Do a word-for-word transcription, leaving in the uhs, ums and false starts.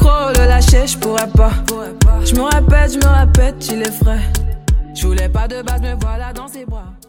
trop le lâcher, je pourrais pas. Je me répète, je me répète, tu le ferais. Je voulais pas de base, me voilà dans ses bras.